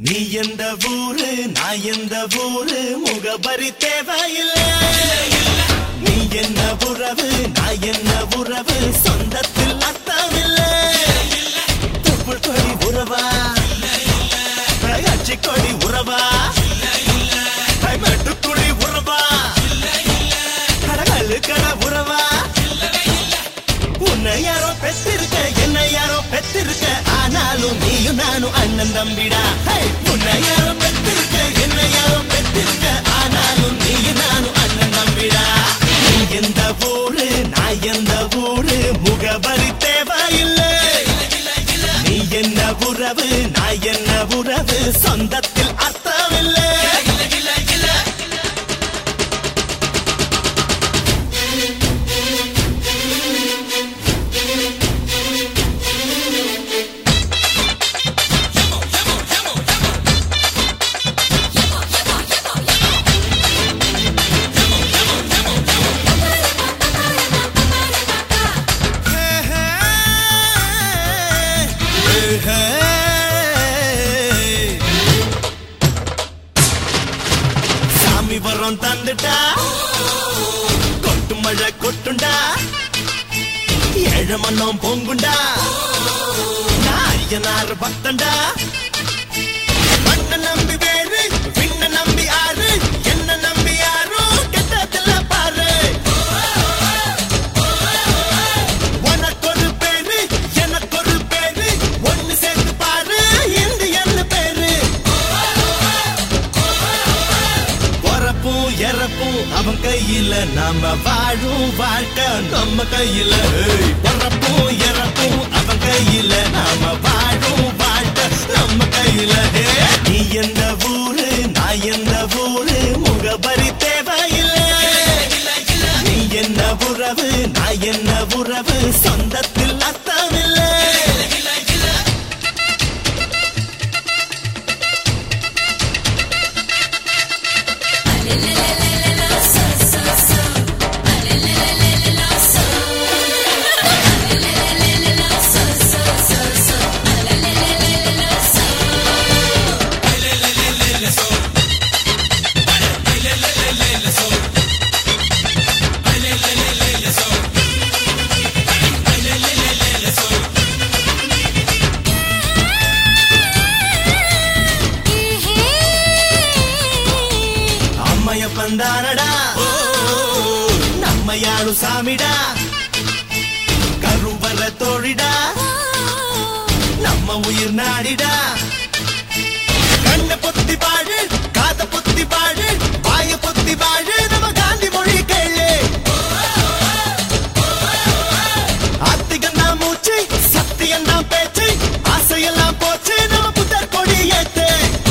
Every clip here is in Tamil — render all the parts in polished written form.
நீ எந்த ஊரு நான் எந்த ஊரு முகபரி தேவையில்லை. நீ என்ன உறவு நான் என்ன உறவு சொந்தத்தில் அர்த்தமில்லை. தொப்புள் கொடி உறவா அச்சி கொடி உறவா மெட்டுக்குடி உறவா கடகல்லு கட உறவா. உன்னை யாரோ பெற்றிருக்க என்ன யாரோ பெற்றிருக்க ஆனாலும் நீயும் நானும் அண்ணன் தம்பிடா. உன்னை யாரோ பெற்றிருக்க என்ன யாரோ பெற்றிருக்க ஆனாலும் நீயும் நானும் அண்ணன் தம்பிடா. நீ எந்த ஊரு நான் எந்த ஊரு முகபரி தேவையில்லை. நீ என்ன உறவு நான் என்ன உறவு சொந்தத்தில் அர்த்தமில்லை. சாமி வரம் தந்துட்டா கொட்டு மழை கொட்டுண்டா ஏழு மண்ணம் பொங்குண்டா நாயனார் பக்தண்டா. மண்ண நம்பி வேறு விண்ண நம்பி ஆறு என்ன நம்பி யாரும் கெட்டதில்ல பாரு. உனக்கு ஒரு பேரு எனக்கு ஒரு பேரு ஒன்னு சேர்த்து பாரு என்று என்ன பேரு. பொறப்பும் இறப்பும் அவன் கையில நாம வாழும் வாழ்க்கை நம்ம கையில. பொறப்பும் இறப்பும் அவன் கையில நாம வாழும் வாழ்க்கை நம்ம கையில. நீ எந்த ஊரு நான் எந்த ஊரு முகபரி தேவையில்லை. நீ என்ன உறவு நான் என்ன உறவு சொந்தத்தில் அர்த்தமில்லை. பந்தானடா நம்ம யாரும் சாமிடா கருவற தோழிடா நம்ம உயிர் நாடிடா. கண்ண பொத்தி பாடு காத பொத்தி பாடு வாய பொத்தி பாடு நம்ம காந்தி மொழி கேளு. ஆத்திகந்தா மூச்சு சத்தியந்தா பேச்சு ஆசையெல்லாம் போச்சு நம்ம புத்தர் கொடி ஏத்து.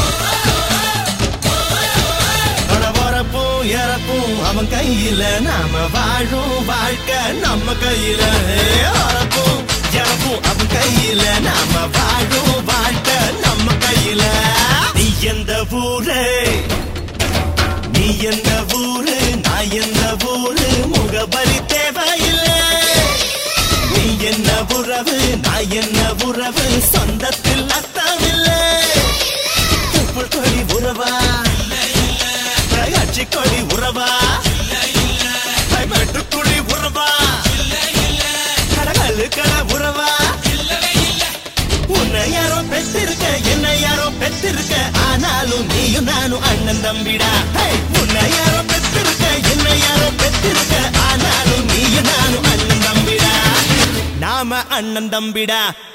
இறப்பும் அவன் கையில நாம வாழும் வாழ்க்கை நம்ம கையில. இறப்பும் இறப்பும் அவன் கையில நாம வாழும் வாழ்க்கை நம்ம கையில. நீ எந்த ஊரு நீ எந்த ஊரு நான் எந்த ஊரு முகபரி தேவையில்லை. நீ என்ன உறவு நான் என்ன உறவு சொந்தத்தில் அர்த்தமில்லை. தொப்புள் கொடி உறவா அச்சி கொடி உறவா மெட்டுக்குடி உறவா கடகல்லு கட உறவா. உன்னை யாரோ பெற்றிருக்க என்ன யாரோ பெற்றிருக்க ஆனாலும் நீயும் நானும் அண்ணன் தம்பிடா. உன்னை யாரோ பெற்றிருக்க என்ன யாரோ பெற்றிருக்க ஆனாலும் நீயும் நானும் அண்ணன் தம்பிடா. நாம அண்ணன் தம்பிடா.